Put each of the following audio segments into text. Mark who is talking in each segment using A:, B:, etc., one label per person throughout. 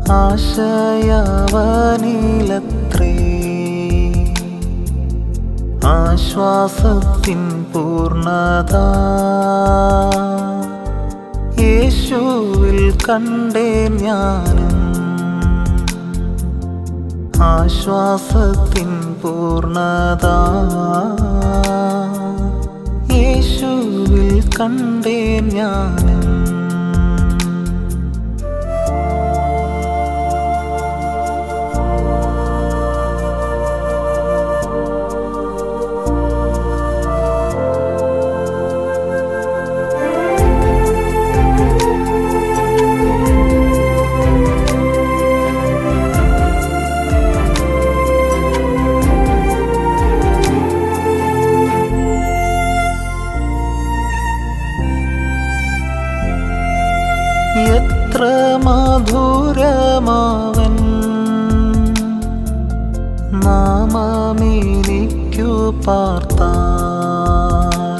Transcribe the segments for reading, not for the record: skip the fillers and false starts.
A: ആശയവനിലത്രേ ആശ്വാസത്തിൻ പൂർണ്ണത യേശുവിൽ കണ്ടേൻ ഞാനും ആശ്വാസത്തിൻ പൂർണ്ണത യേശുവിൽ കണ്ടേൻ ഞാനും എത്ര മധുരമാവൻ നാമമെനിക്കു പാർത്താൽ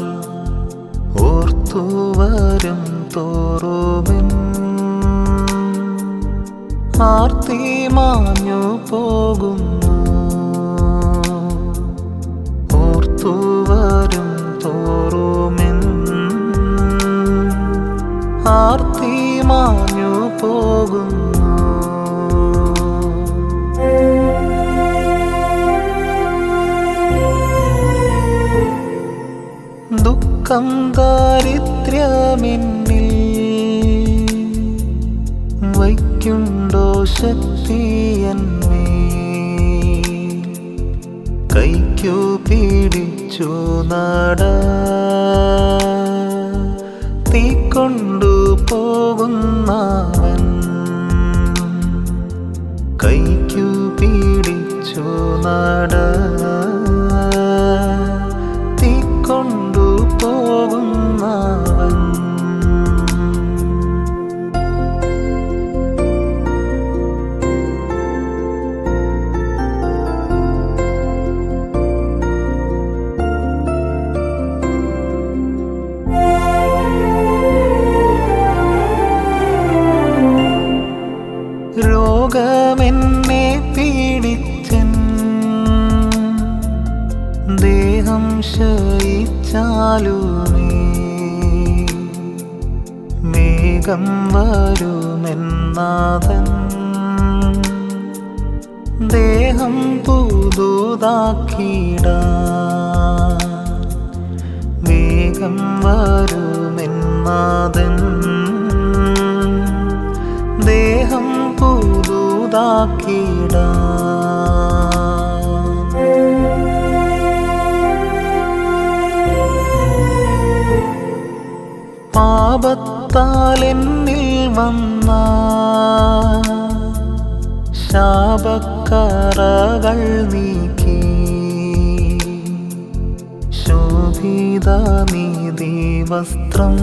A: ഓർത്തുവരും തോറുമെൻ ആർത്തി മാഞ്ഞു പോകുന്നു ഓർത്തുവരും തോറുമെൻ ആർത്തി മാഞ്ഞു പോകുന്നു ദുഃഖം ദാരിദ്ര്യമെന്നിൽ വയ്ക്കുണ്ടോ ശക്തിയന്മേൽ കൈക്കു പിടിച്ചു നട തീക്കൊണ്ടു പോകുന്നവൻ കൈക്കു പിടിച്ചു നട തീക്കൊണ്ടു പോകുന്നവൻ രോഗമെന്നെ പീഡിച്ചൻ ദേഹം ശയിച്ചാലുമേ വേഗം വരുമെന്നാഥൻ ദേഹം പുതുതാക്കിടാൻ വേഗം വരുമെന്നാഥൻ ദേഹം പാപത്താൽ എന്നിൽ വന്ന ശാപക്കറകൾ നീക്കി ശോഭിത നീതി വസ്ത്രം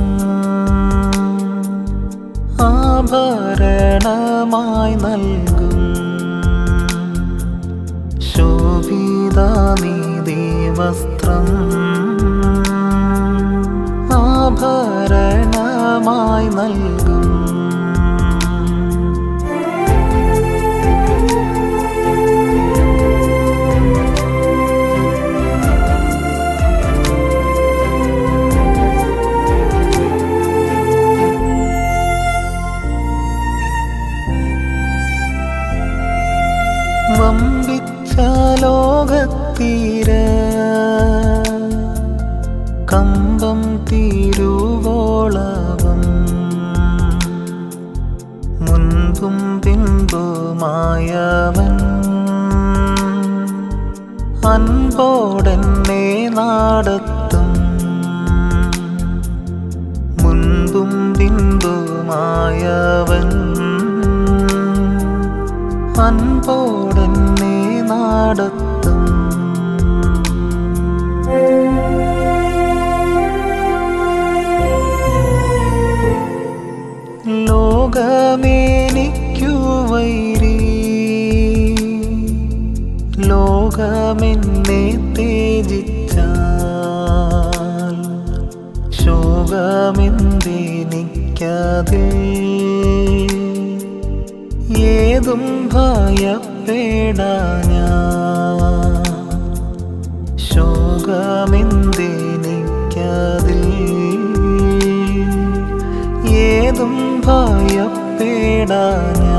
A: ആഭരണമായി നൽകും ശോഭിത നീതി വസ്ത്രം ആഭരണമായി നൽകും വമ്പിച്ച ലോകത്തീര കമ്പം തീരുവോളവും മുൻപും പിൻപുമായവൻ അൻപോടെന്നെ നടത്തും മുൻപും പിൻപുമായവൻ അൻപോടെന്നെ നടത്തും ലോകമേനിക്കു വൈരി ലോകമെന്നെ ത്യജിച്ചാൽ ശോകമെന്തെനിക്കതിൽ ഏതും ഭയപ്പെടാനാ ശോകമെന്തെനിക്കതിൽ ഏതും ഭയപ്പെടാനാ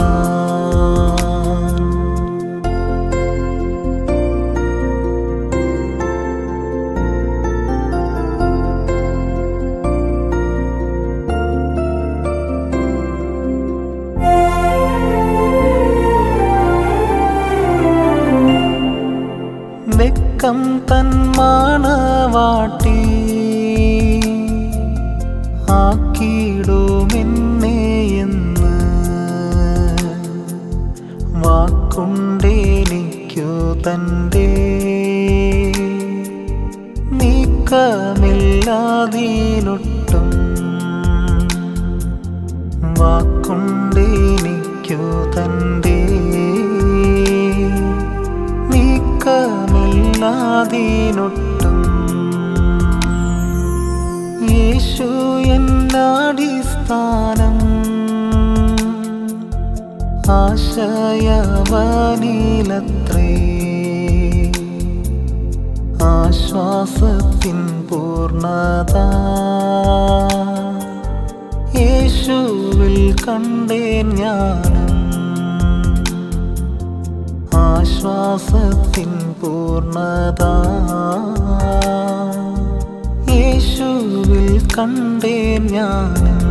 A: വെക്കം തൻ മണവാട്ടി ആക്കിയിടുമെന്നെ എന്ന് വാക്കുണ്ടെനിക്കു തൻ്റെ നീക്കമില്ലാതിനൊട്ടും വാക്കുണ്ടെനിക്കു തൻ്റെ നീക്കമില്ലാതിനൊട്ടും യേശു എന്നടിസ്ഥാനം ആശയവനിലത്രേ ആശ്വാസത്തിൻ പൂർണ്ണത യേശുവിൽ കണ്ടേൻ ഞാനും ആശ്വാസത്തിൻ പൂർണ്ണത യേശുവിൽ കണ്ടേൻ ഞാനും